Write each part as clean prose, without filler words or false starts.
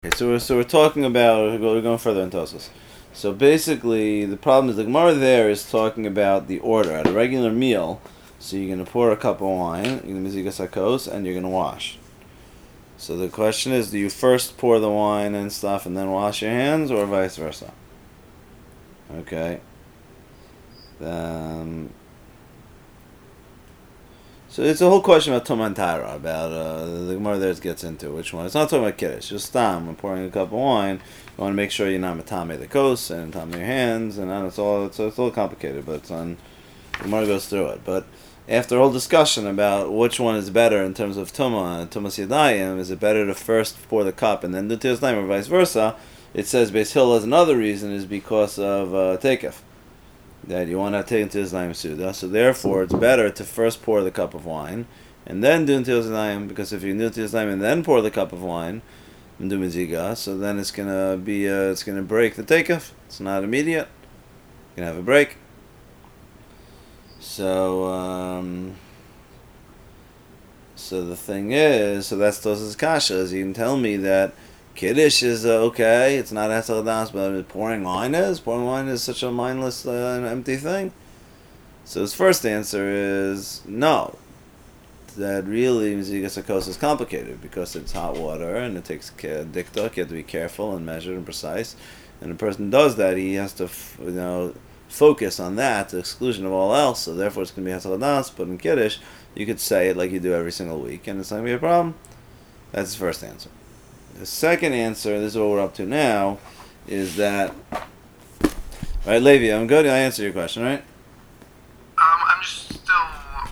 Okay, so we're talking about we're going further into Tosfos. So basically, the problem is the Gemara there is talking about the order at a regular meal. So you're gonna pour a cup of wine, you're gonna mizigas hakos, and you're gonna wash. So the question is, do you first pour the wine and stuff and then wash your hands, or vice versa? Okay. So it's a whole question about Tuma and Tara, about the Gemara there gets into which one. It's not talking about Kiddush, just Stam. When pouring a cup of wine, you want to make sure you're not Matame the kos and Matame your hands, and then it's all complicated, but it's on, the Gemara goes through it. But after a whole discussion about which one is better in terms of Tuma and Tumas Yadayim, is it better to first pour the cup and then do Tiras Daim, or vice versa? It says Beis Hillel as another reason is because of Tekef, that you want to take into Islam Suda. So therefore, it's better to first pour the cup of wine and then do into Islam, because if you do into Islam and then pour the cup of wine and do Miziga, so then it's gonna be it's gonna break the takeoff. It's not immediate. You're gonna have a break. So so the thing is, so that's Tosas Kasha. Is you can tell me that Kiddush is okay, it's not Hesel Das, but pouring wine is? Pouring wine is such a mindless and empty thing? So his first answer is no. That really Mizigas HaKos is complicated because it's hot water and it takes diktok. You have to be careful and measured and precise. And a person does that, he has to focus on that to the exclusion of all else. So therefore it's going to be Hesel Das, but in Kiddush, you could say it like you do every single week and it's not going to be a problem. That's his first answer. The second answer, this is what we're up to now, is that... Right, Levi, I'm good. I answered your question, right? I'm just still...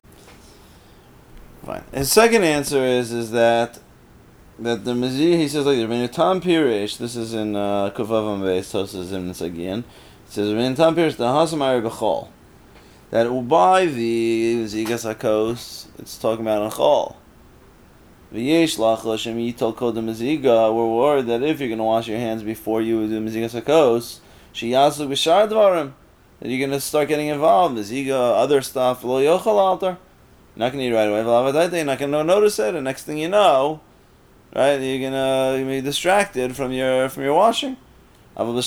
Fine. His second answer is that the Mizih, he says like this, when Tam Pirish, this is in Kuvavam Beis, Tosas in Sagian, it says, when Tam Pirish, the Hasamari Bechol, that by the Zigas HaKos, it's talking about Achol. We're worried that if you're going to wash your hands before you do Mizigas HaKos, that you're going to start getting involved. Miziga, other stuff, you're not going to eat right away, you're not going to notice it, and next thing you know, right, you're going to be distracted from your washing. But by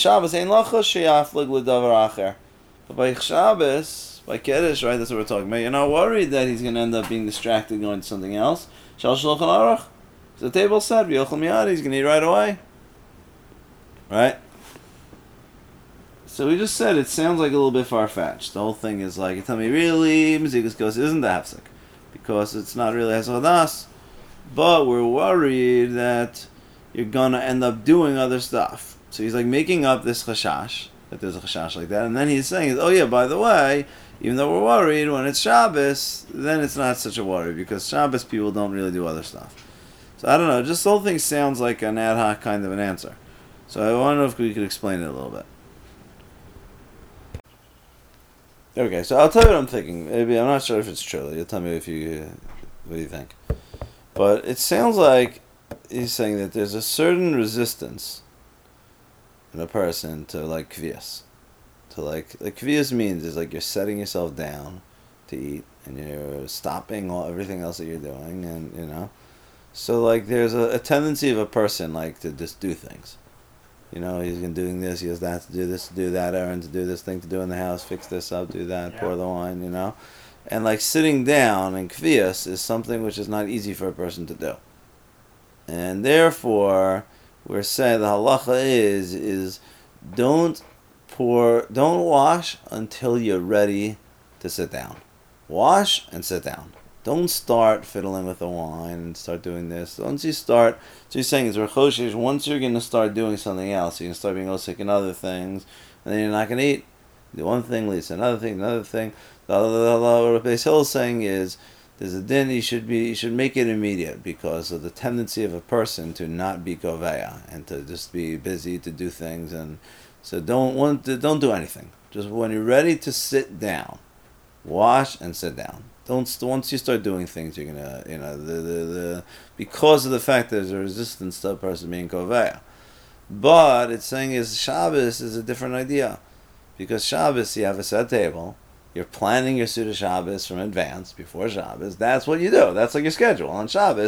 Shabbos, by Kiddush, right, that's what we're talking about, you're not worried that he's going to end up being distracted going to something else. So the table said, he's going to eat right away. Right? So we just said it sounds like a little bit far-fetched. The whole thing is like, you tell me, really, Mizigas Kos isn't the Hafsek, because it's not really Hesel Das, but we're worried that you're going to end up doing other stuff. So he's like making up this chashash, that there's a chashash like that, and then he's saying, oh yeah, by the way, even though we're worried, when it's Shabbos, then it's not such a worry, because Shabbos people don't really do other stuff. So I don't know, just the whole thing sounds like an ad hoc kind of an answer. So I want to know if we could explain it a little bit. Okay, so I'll tell you what I'm thinking. Maybe I'm not sure if it's true. You'll tell me what do you think. But it sounds like he's saying that there's a certain resistance in a person to like kvias. To like kvias means is like you're setting yourself down to eat and you're stopping everything else that you're doing, and so like there's a tendency of a person like to just do things. He's doing this, he has that to do this, to do that errand, to do this thing to do in the house, fix this up, do that, pour the wine, and like sitting down in kvias is something which is not easy for a person to do, and therefore we're saying the halacha is don't wash until you're ready to sit down. Wash and sit down. Don't start fiddling with the wine and start doing this. Once you start, so he's saying is Rechoshish, once you're going to start doing something else, you're going to start being sick in other things, and then you're not going to eat. Do one thing leads to another thing. The what Beis Hillel is saying is, there's a din, you should make it immediate, because of the tendency of a person to not be koveya, and to just be busy to do things, and so don't do anything. Just when you're ready to sit down, wash and sit down. Once you start doing things, you're gonna because of the fact that there's a resistance to a person being koveya. But it's saying is Shabbos is a different idea, because Shabbos you have a set table. You're planning your Suda Shabbos from advance before Shabbos. That's what you do. That's like your schedule. On Shabbos,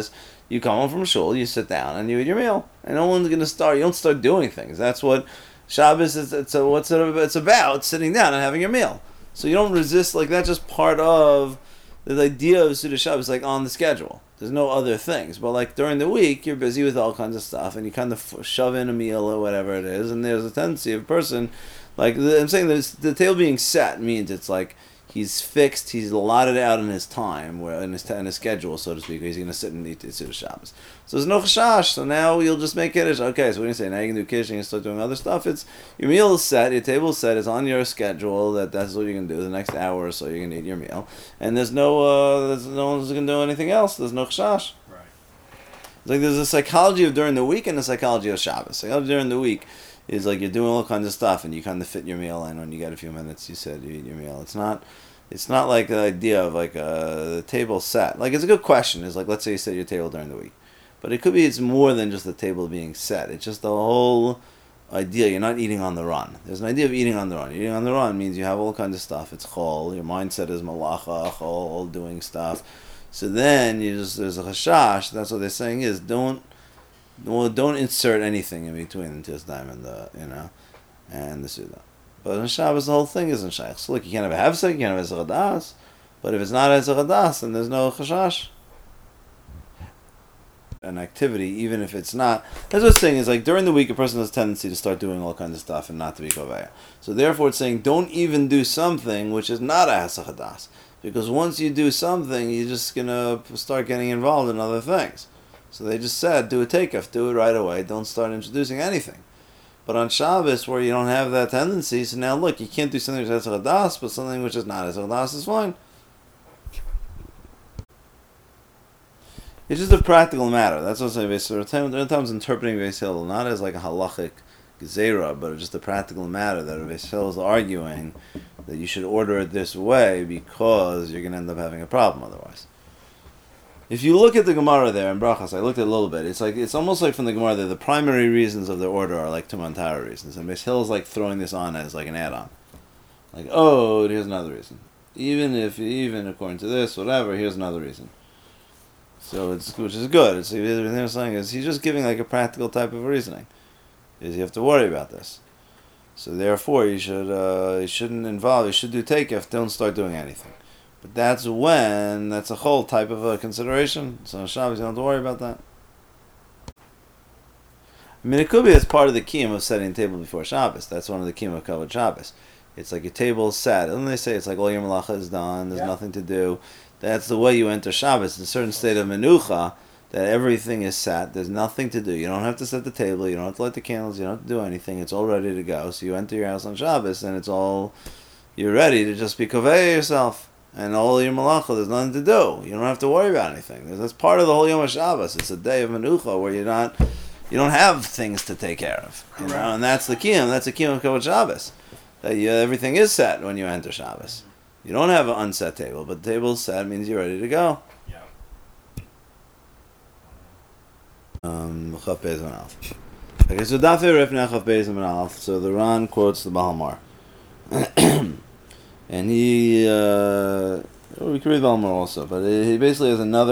You come home from shul, you sit down, and you eat your meal. And no one's gonna start. You don't start doing things. That's what Shabbos is. It's about sitting down and having your meal. So you don't resist. Like that's just part of the idea of Suda Shabbos, like on the schedule. There's no other things. But like during the week, you're busy with all kinds of stuff, and you kind of shove in a meal or whatever it is. And there's a tendency of a person, like I'm saying, the table being set means it's like he's fixed, he's allotted out in his time, where in his schedule, so to speak, where he's going to sit and eat Suda Shabbos. So there's no chashash. So now you'll just make kiddush. Okay, so what do you say? Now you can do kiddush and you can start doing other stuff. It's your meal is set, your table is set, it's on your schedule. That's what you can do. The next hour or so you can eat your meal, and there's no one's going to do anything else. There's no chashash. Right. It's like there's a psychology of during the week and a psychology of Shabbos. Psychology during the week is like you're doing all kinds of stuff and you kind of fit your meal in when you get a few minutes. You said you eat your meal. It's not like the idea of like the table set. Like it's a good question. Is like let's say you set your table during the week, but it could be it's more than just the table being set. It's just the whole idea. You're not eating on the run. There's an idea of eating on the run. Eating on the run means you have all kinds of stuff. It's chol. Your mindset is malacha, chol, doing stuff. So then there's a chashash. That's what they're saying is don't insert anything in between the tisdaim and the suda. But in Shabbos, the whole thing isn't shaykh. So look, you can't have a hefsek, you can't have a zeradas. But if it's not a zeradas, then there's no chashash. An activity, even if it's not. That's what's saying is like during the week, a person has a tendency to start doing all kinds of stuff and not to be koveya. So therefore, it's saying don't even do something which is not a hasachadas, because once you do something, you're just gonna start getting involved in other things. So they just said, do a takeoff, do it right away. Don't start introducing anything. But on Shabbos, where you don't have that tendency, so now look, you can't do something which is hadas, but something which is not hadas is fine. It's just a practical matter. That's what I'm saying. Sometimes interpreting Beis Hillel not as like a halachic gezerah, but just a practical matter that Beis Hillel is arguing that you should order it this way because you're going to end up having a problem otherwise. If you look at the Gemara there in Brachas, I looked at it a little bit. It's almost like from the Gemara that the primary reasons of their order are like Tumantara reasons, and Beis Hillel is like throwing this on as like an add-on. Like, oh, here's another reason. Even according to this, whatever, here's another reason. So which is good. It's everything they're saying is he's just giving like a practical type of reasoning. Is you have to worry about this. So therefore, you shouldn't involve. You should do takeoff. Don't start doing anything. But that's a whole type of a consideration. So on Shabbos, you don't have to worry about that. I mean, it could be as part of the kiyum of setting the table before Shabbos. That's one of the kiyum of Kavod Shabbos. It's like your table is set. And they say it's like all your malacha is done. There's nothing to do. That's the way you enter Shabbos. It's a certain state of menucha that everything is set. There's nothing to do. You don't have to set the table. You don't have to light the candles. You don't have to do anything. It's all ready to go. So you enter your house on Shabbos and you're ready to just be kovei yourself. And all your malacha, there's nothing to do. You don't have to worry about anything. That's part of the whole Yom HaShabbos. It's a day of menucha where you don't have things to take care of. You know? And that's the kiyum. That's the kiyum of Kavod Shabbos. That everything is set when you enter Shabbos. You don't have an unset table, but the table is set means you're ready to go. Yeah. Okay, so Dafei Rif Nechaf Beis and Alf. So the Ran quotes the Bahamar. And he, we can read Balmor also, but he basically has another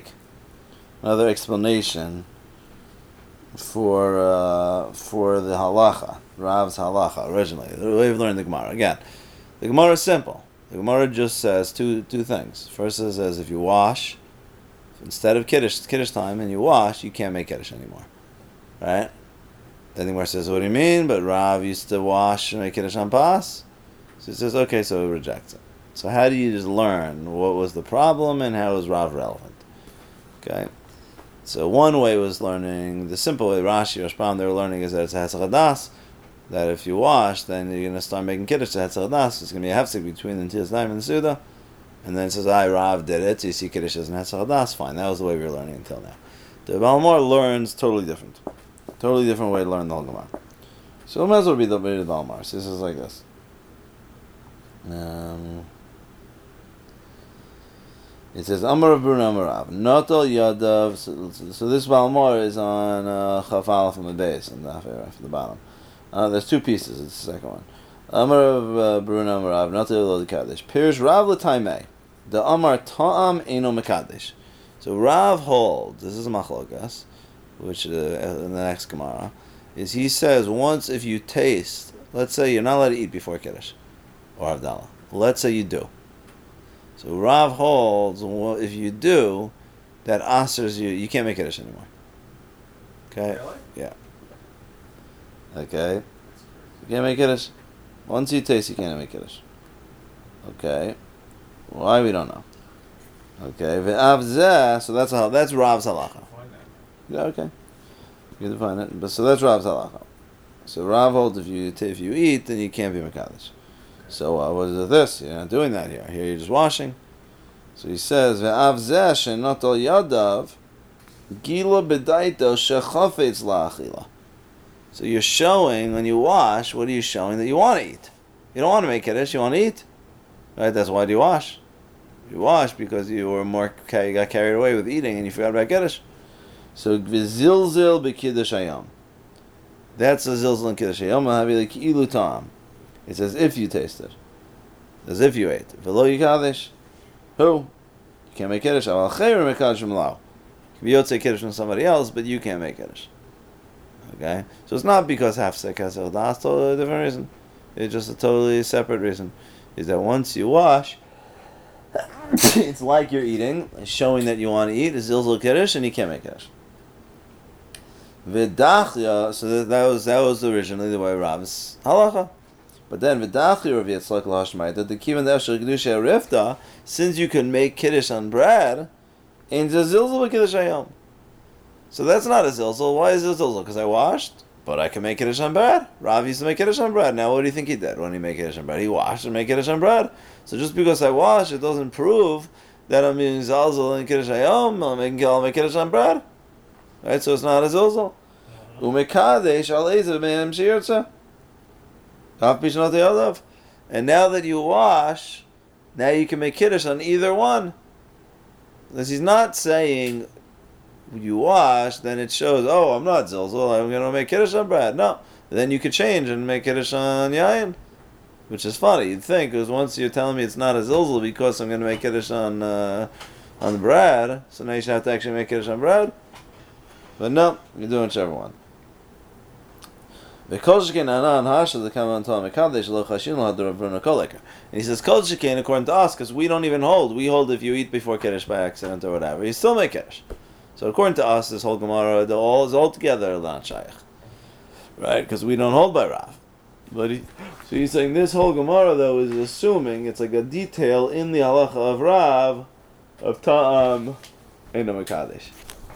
explanation for the halacha, Rav's halacha originally. The way we've learned the Gemara. Again, the Gemara is simple. The Gemara just says two things. First, it says if you wash, instead of kiddush time, and you wash, you can't make kiddush anymore, right? Then the Gemara says, what do you mean? But Rav used to wash and make kiddush on pas. So it says, okay, so it rejects it. So how do you just learn what was the problem and how is Rav relevant? Okay. So one way was learning, the simple way, Rashi, Rashbam, they were learning is that it's a Hasachadas, that if you wash, then you're going to start making kiddush to Hasachadas. It's going to be a hefsek between the Netilas Yadayim and the Suda. And then it says, Rav did it, so you see kiddush as an Hasachadas, fine. That was the way we were learning until now. The Balmor learns totally different. Totally different way to learn the whole Gemara. So it might as well be the way of the Balmor. So this is like this. It says Amar of Bruna Amarav Notal Yadav. So this Balmor is on Chaf Aleph from the base and the bottom. There's two pieces. It's the second one. Amar of Bruna Amarav Notal Yadav Kaddish. Pirish Rav L'Taimei. The Amar Ta'am Eino Mekadesh. So Rav holds, this is a machlokas, which in the next Gemara, is he says once if you taste, let's say you're not allowed to eat before Kiddush or Havdalah. Let's say you do. So Rav holds, well, if you do, that asers you can't make Kiddush anymore. Okay? Really? Yeah. Okay? You can't make Kiddush. Once you taste, you can't make Kiddush. Okay? Why, we don't know. Okay? Ve'avzeh, so that's Rav's halacha. Find that. Yeah, okay. You can define it. But so that's Rav's halacha. So Rav holds if you eat, then you can't be Mekadosh. So what is this? You're not doing that here. Here you're just washing. So he says, Ve'av zeh she'notol yadav gila b'daito shechafetz la'achila. So you're showing, when you wash, what are you showing? That you want to eat. You don't want to make Kiddush, you want to eat. Right? That's why you wash. You wash because you were you got carried away with eating and you forgot about Kiddush. So v'zilzil b'kiddush hayom. That's a zilzil in Kiddush hayom. Ilu tam. It's as if you tasted, as if you ate. V'lo yikadesh. Who? You can't make Kiddush. Aval chayr mekadosh m'lau. You can be Kiddush from somebody else, but you can't make Kiddush. Okay? So it's not because hafsek has a that's totally a different reason. It's just a totally separate reason. Is that once you wash, it's like you're eating, it's showing that you want to eat, is zilzul Kiddush, and you can't make Kiddush. V'dachya, so that was originally the way Rav's halacha. But then v'dachya Rav Yitzchak l'hashmaita, the kivan d'eshel kedusha rifta, since you can make Kiddush on bread, ain't a zilzul b'kiddush hayom. So that's not a zilzul. Why is it a zilzul? Because I washed, but I can make Kiddush on bread. Rav used to make Kiddush on bread. Now what do you think he did when he made Kiddush on bread? He washed and made Kiddush on bread. So just because I wash, it doesn't prove that I'm being zilzul in Kiddush hayom. I'll make Kiddush on bread. Right? So it's not a zilzul. Umekadesh al-ezer me'em she'yirtzeh. And now that you wash, now you can make Kiddush on either one. Because he's not saying you wash, then it shows, oh, I'm not zilzul, I'm going to make Kiddush on bread. No. Then you could change and make Kiddush on yayin. Which is funny. You'd think, because once you're telling me it's not a zilzul because I'm going to make Kiddush on the bread, so now you should have to actually make Kiddush on bread. But no, you're doing whichever one. And he says, Kol Shekain, according to us, because we don't even hold. We hold if you eat before Kiddush by accident or whatever. You still make Kiddush. So according to us, this whole Gemara is all together not Shaykh. Right? Because we don't hold by Rav. So he's saying this whole Gemara, though, is assuming it's like a detail in the halacha of Rav of Ta'am Eino Mekadesh.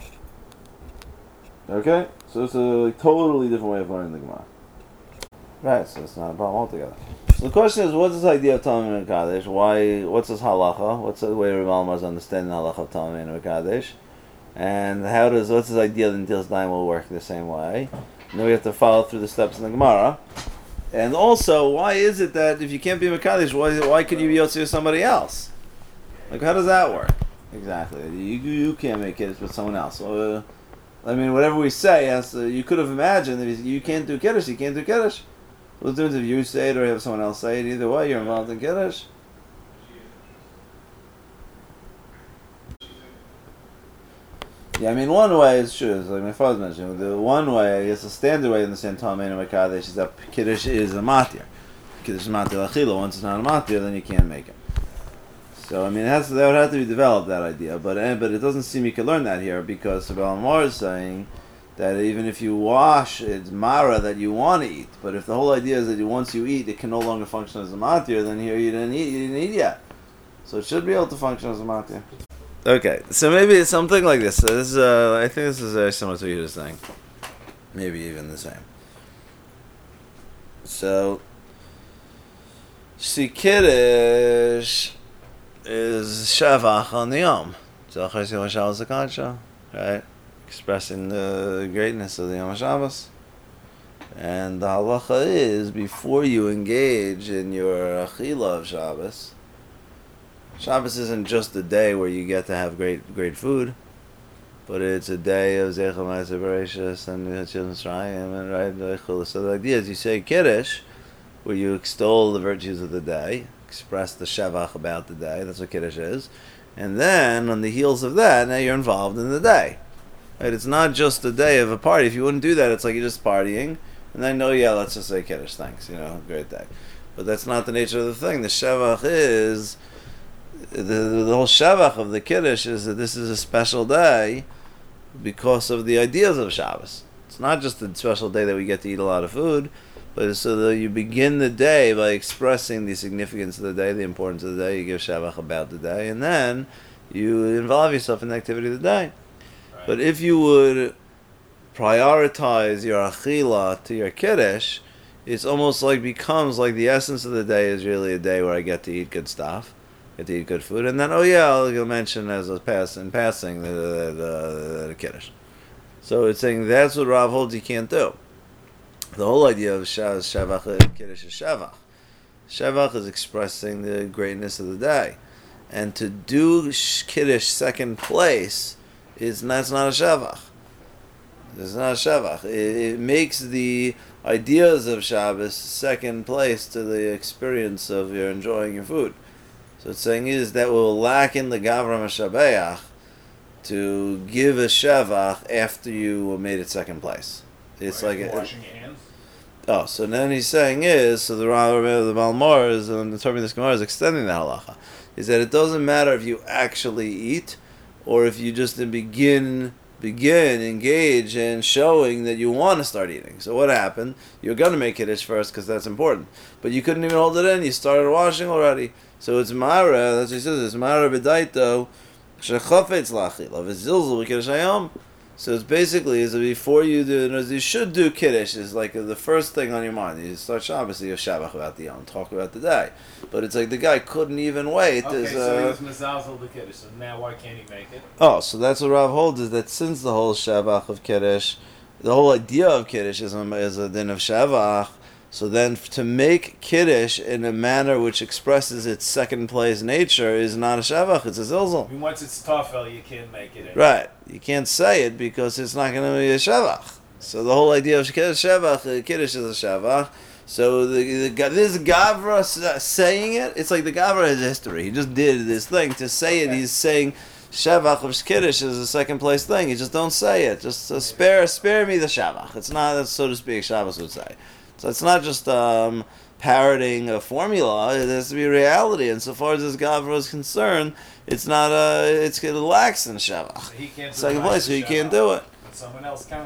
Okay? So it's a totally different way of learning the Gemara. Right, so it's not a problem altogether. So the question is, what's this idea of Talmud and Kaddish? What's this halacha? What's the way Rav Almar is understanding the halacha of Talmud and Kaddish? And what's this idea that Netilas Yadayim will work the same way? And then we have to follow through the steps in the Gemara. And also, why is it that if you can't be Mekadesh, why could you be Yotzi with somebody else? Like, how does that work? Exactly. You can't make it with someone else. Whatever we say, you could have imagined that you can't do Kiddush, you can't do Kiddush. What's the difference if you say it or have someone else say it? Either way, you're involved in Kiddush. Yeah, one way is true. It's like my father mentioned. The one way, I guess the standard way to understand Talmud and Mekadesh is that Kiddush is a matir. Kiddush is matir l'achila. Once it's not a matir, then you can't make it. So that would have to be developed, that idea. But it doesn't seem you can learn that here because Rav Almar is saying that even if you wash, it's mara that you want to eat. But if the whole idea is that once you eat, it can no longer function as a matir, then here you didn't eat yet. So it should be able to function as a matir. Okay, so maybe it's something like this. So this is, I think this is very similar to what you were saying. Maybe even the same. So, Kiddush is Shavach on the Yom. Zachar Yom Shabbos HaKadsha, right? Expressing the greatness of the Yom HaShabbos. And the halacha is, before you engage in your achila of Shabbos, Shabbos isn't just a day where you get to have great food, but it's a day of Zecha Ma'aser Bereshis and Children's Rayim and right. So the idea is you say Kiddush, where you extol the virtues of the day, express the Shevach about the day. That's what Kiddush is, And then, on the heels of that, now you're involved in the day. Right? It's not just a day of a party. If you wouldn't do that, it's like you're just partying, and then, oh yeah, let's just say Kiddush, thanks, great day. But that's not the nature of the thing. The Shevach is, the whole Shevach of the Kiddush is that this is a special day because of the ideas of Shabbos. It's not just a special day that we get to eat a lot of food, but so that you begin the day by expressing the significance of the day, the importance of the day, you give Shevach about the day, and then you involve yourself in the activity of the day. Right. But if you would prioritize your achila to your Kiddush, it's almost like becomes like the essence of the day is really a day where I get to eat good stuff, get to eat good food, and then I'll mention as a passing the Kiddush. So it's saying that's what Rav holds you can't do. The whole idea of Shevach Kiddush is Shevach. Shevach is expressing the greatness of the day, and to do Kiddush second place that's not a Shevach. It's not a Shevach. It makes the ideas of Shabbos second place to the experience of your enjoying your food. So it's saying is that will lack in the Gavra Mashabeach to give a Shevach after you made it second place. It's like washing your hands. Oh, so then he's saying so the Balmor is interpreting this Gemara is extending the halacha. Is that it doesn't matter if you actually eat or if you just begin engage in showing that you want to start eating. So what happened? You're going to make Kiddush first because that's important. But you couldn't even hold it in. You started washing already. So it's Mara, that's what he says, it's Mara B'daito, Shechofetz Lachila, V'zilzul Kiddush Hayom. So it's basically, is that before you do, you should do Kiddush, is like the first thing on your mind. You start Shabbos, you have Shabbat about the Yom, talk about the day. But it's like the guy couldn't even wait. Okay, so he was Mazazel the Kiddush, so now why can't he make it? Oh, so that's what Rav holds, is that since the whole Shabbat of Kiddush, the whole idea of Kiddush is a din of Shabbat, so then to make Kiddush in a manner which expresses its second place nature is not a Shabbat, it's a Zilzal. I mean, once it's Tafel, you can't make it. Right. You can't say it because it's not going to be a Shabbat. So the whole idea of Kiddush is a Shabbat. So this Gavra saying it, it's like the Gavra has history. He just did this thing. To say it, he's saying Shabbat of Kiddush is a second place thing. You just don't say it. Just spare me the Shabbat. It's not, so to speak, Shabbos would say. So it's not just parroting a formula. It has to be reality. And so far as this Gavra is concerned, it's not it's going to lax in Shabbat. So he can't do second place, so he can't do it. But someone else can.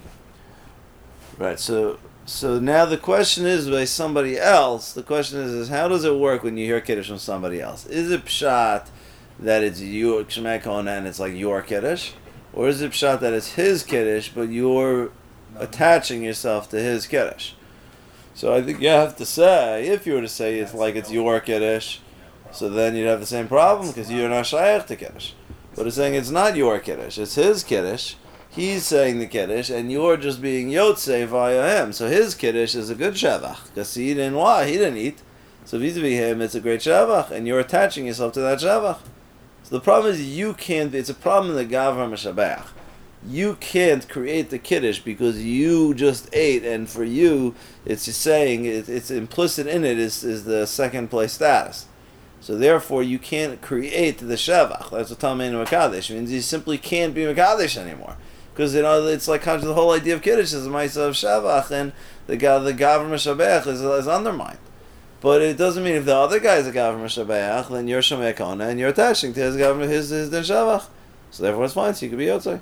Right. So now the question is by somebody else. The question is how does it work when you hear Kiddush from somebody else? Is it pshat that it's your Shemei Kona and it's like your Kiddush, or is it pshat that it's his Kiddush but you're attaching yourself to his Kiddush? So I think you have to say, if you were to say it's like it's your Kiddush, so then you'd have the same problem because you're not Shayach to Kiddush. But it's saying it's not your Kiddush, it's his Kiddush. He's saying the Kiddush, and you're just being Yotzei via him. So his Kiddush is a good Shavach because he didn't eat. So vis-a-vis him, it's a great Shavach, and you're attaching yourself to that Shavach. So the problem is you can't, it's a problem in the Gavra Mashabeach. You can't create the Kiddush because you just ate, and for you, it's just saying, it's implicit in it is the second place status. So therefore, you can't create the Shavach. That's what Talmeinu Mekadesh means. You simply can't be Mekadesh anymore. Because it's like the whole idea of Kiddush is a Maisa of Shavach, and the Gavra Mashabeach is undermined. But it doesn't mean if the other guy is a Gavra Mashabeach, then you're Shomei Kona, and you're attaching to his Din Shavach. So therefore it's fine, so you could be Yotzei.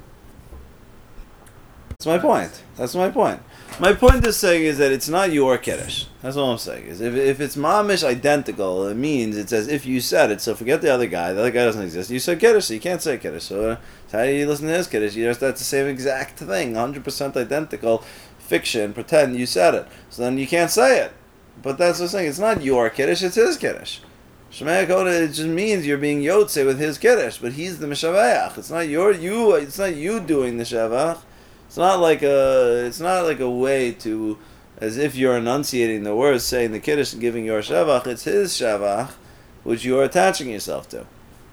That's my point. My point is saying is that it's not your Kiddush. That's all I'm saying. Is if it's mamish identical, it means it's as if you said it. So forget the other guy. The other guy doesn't exist. You said Kiddush, so you can't say Kiddush. So how do you listen to his Kiddush? That's the same exact thing, 100% identical fiction. Pretend you said it. So then you can't say it. But that's what I'm saying. It's not your Kiddush, it's his Kiddush. Shemei Koda, it just means you're being Yotzei with his Kiddush, but he's the Meshaveach. It's not it's not you doing the Shavach. It's not like a way to, as if you're enunciating the words, saying the Kiddush and giving your Shavach. It's his Shavach, which you are attaching yourself to.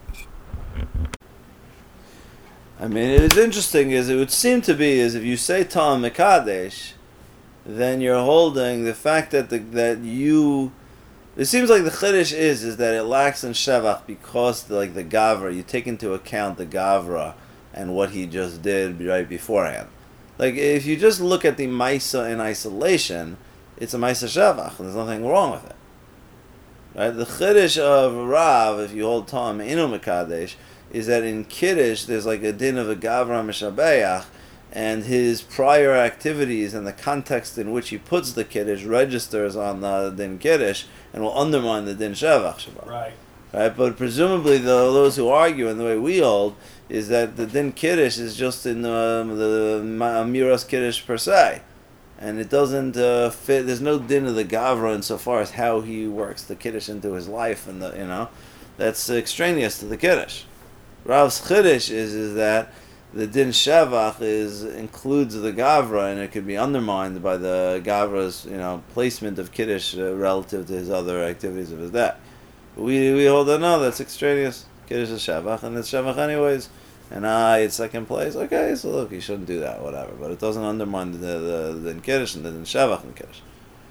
I mean, it is interesting, as it would seem to be, is if you say Ta'am Mekadesh, then you're holding the fact that It seems like the chiddush is that it lacks in shevach because the gavra, you take into account the gavra and what he just did right beforehand. Like if you just look at the maisa in isolation, it's a maisa shevach. There's nothing wrong with it. Right? The chiddush of Rav, if you hold Tom Inu Mekadesh, is that in Kiddush there's like a din of a Gavra Mishabeach, and his prior activities and the context in which he puts the Kiddush registers on the din Kiddush and will undermine the din Shevach Shabbat. Right. Right? But presumably those who argue, and the way we hold, is that the din Kiddush is just in the Amiras Kiddush per se. And it doesn't fit. There's no din of the gavra insofar as how he works the kiddush into his life, and that's extraneous to the kiddush. Rav's chiddush is that the din shevach includes the gavra, and it could be undermined by the gavra's placement of kiddush relative to his other activities of his day. We hold that no, that's extraneous. Kiddush is shevach, and it's shevach anyways. And it's second place. Okay, so look, you shouldn't do that, whatever. But it doesn't undermine the Kiddush and the Shavach and Kiddush.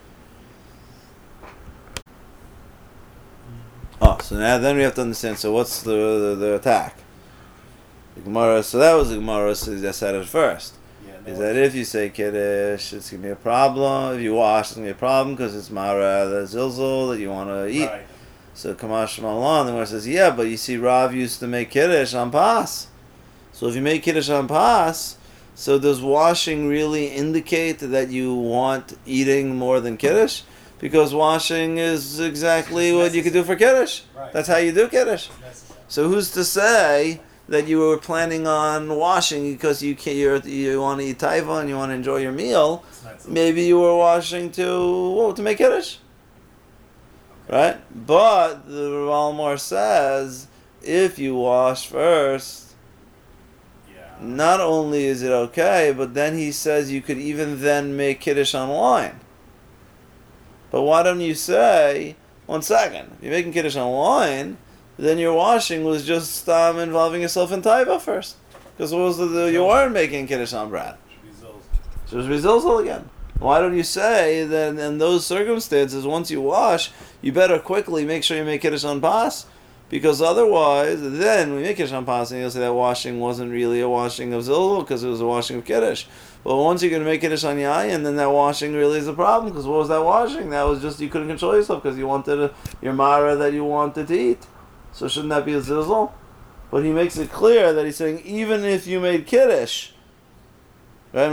Oh, so now then we have to understand. So what's the attack? The Gemara. So that was the Gemara. So I said it first. Yeah, Is that if you say Kiddush, it's gonna be a problem. If you wash, it's gonna be a problem because it's Mara the Zilzal that you want to eat. Right. So Kamash Malon, the Gemara says, yeah, but you see, Rav used to make Kiddush on Pas. So if you make Kiddush on Pas, so does washing really indicate that you want eating more than Kiddush? Because washing is exactly what you could do for Kiddush. Right. That's how you do Kiddush. Necessary. So who's to say that you were planning on washing because you want to eat taiva and you want to enjoy your meal? It's not so- Maybe you were washing to make Kiddush. Right? But the Ralmar says, if you wash first, not only is it okay, but then he says you could even then make Kiddush on wine. But why don't you say, 1 second, if you're making Kiddush on wine, then your washing was just involving yourself in taiva first. Because what was you weren't making Kiddush on bread. So it was Zilzal again. Why don't you say that in those circumstances, once you wash, you better quickly make sure you make Kiddush on Pas? Because otherwise, then we make Kiddush on Pas, and you'll say that washing wasn't really a washing of Zilzal, because it was a washing of Kiddush. But once you're going to make Kiddush on Yayin, then that washing really is a problem, because what was that washing? That was just you couldn't control yourself, because you wanted your Mara that you wanted to eat. So shouldn't that be a Zilzal? But he makes it clear that he's saying, even if you made Kiddush, right?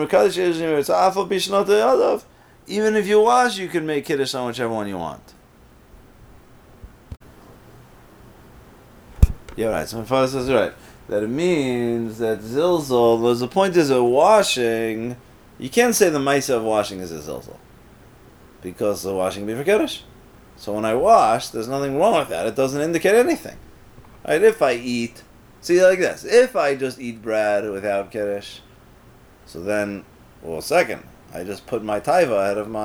Even if you wash, you can make Kiddush on whichever one you want. Yeah, right. So my father says right. That it means that Zilzal, the point is that washing, you can't say the Maisa of washing is a Zilzal. Because the washing be for Kiddush. So when I wash, there's nothing wrong with that. It doesn't indicate anything. Right? If I eat, see like this, if I just eat bread without Kiddush, so then, second, I just put my taiva ahead of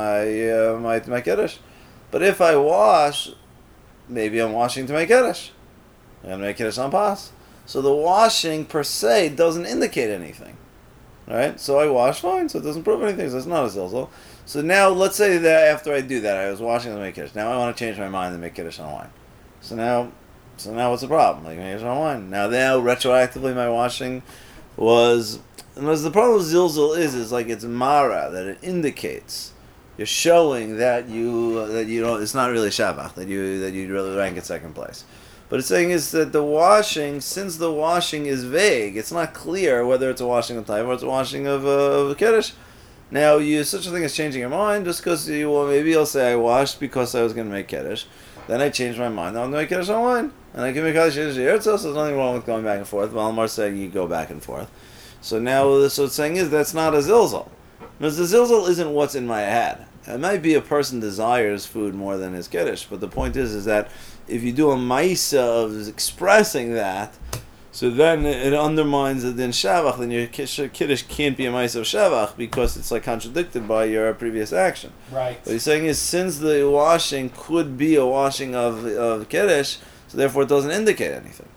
my Kiddush. But if I wash, maybe I'm washing to make Kiddush. I'm going to make Kiddush on Pas. So the washing per se doesn't indicate anything. Right? So I wash fine, so it doesn't prove anything, so it's not a Zilzal. So now, let's say that after I do that, I was washing to make Kiddush. Now I want to change my mind and make Kiddush on wine. So now what's the problem? Like, make Kiddush on wine. Now retroactively my washing was... And the problem with Zilzal is like it's Mara, that it indicates. You're showing that you don't, it's not really Shabbat, that you really rank at second place. But it's saying is that the washing, since the washing is vague, it's not clear whether it's a washing of Taiva or it's a washing of Kiddush. Now, such a thing as changing your mind, just because maybe you'll say I washed because I was going to make Kiddush. Then I changed my mind. Now I'm going to make Kiddush on wine. And I can make Kiddush Yirtzos, so there's nothing wrong with going back and forth. Malmar saying you go back and forth. So now, so it's saying is that's not a Zilzal. Because the Zilzal isn't what's in my head. It might be a person desires food more than his Kiddush, but the point is that if you do a Maisa of expressing that, so then it undermines the Din Shavach, then your Kiddush can't be a Maisa of Shavach because it's like contradicted by your previous action. Right. What he's saying is since the washing could be a washing of Kiddush, so therefore it doesn't indicate anything.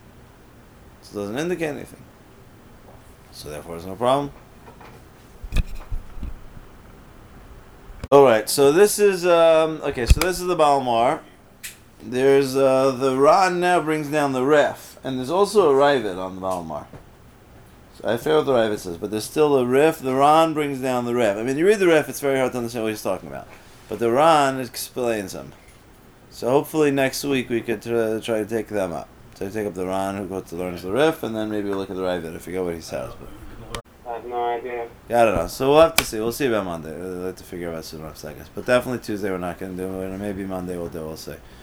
So it doesn't indicate anything. So therefore there's no problem. Alright, so this is, so this is the Balmar. there's the Ran now brings down the Ref, and there's also a Ravid on the Balmar. So I forget what the Ravid says, but there's still a Ref. The Ran brings down the Ref. I mean, you read the Ref, it's very hard to understand what he's talking about, but the Ran explains him. So hopefully next week we could try to take them up. So take up the Ran who goes to learn the Ref, and then maybe we'll look at the Ravid. I forget what he says, but I have no idea. yeah, I don't know. So we'll have to see. We'll see about Monday. We'll have to figure out soon enough seconds. But definitely Tuesday we're not going to do it. And maybe Monday we'll do. We'll see.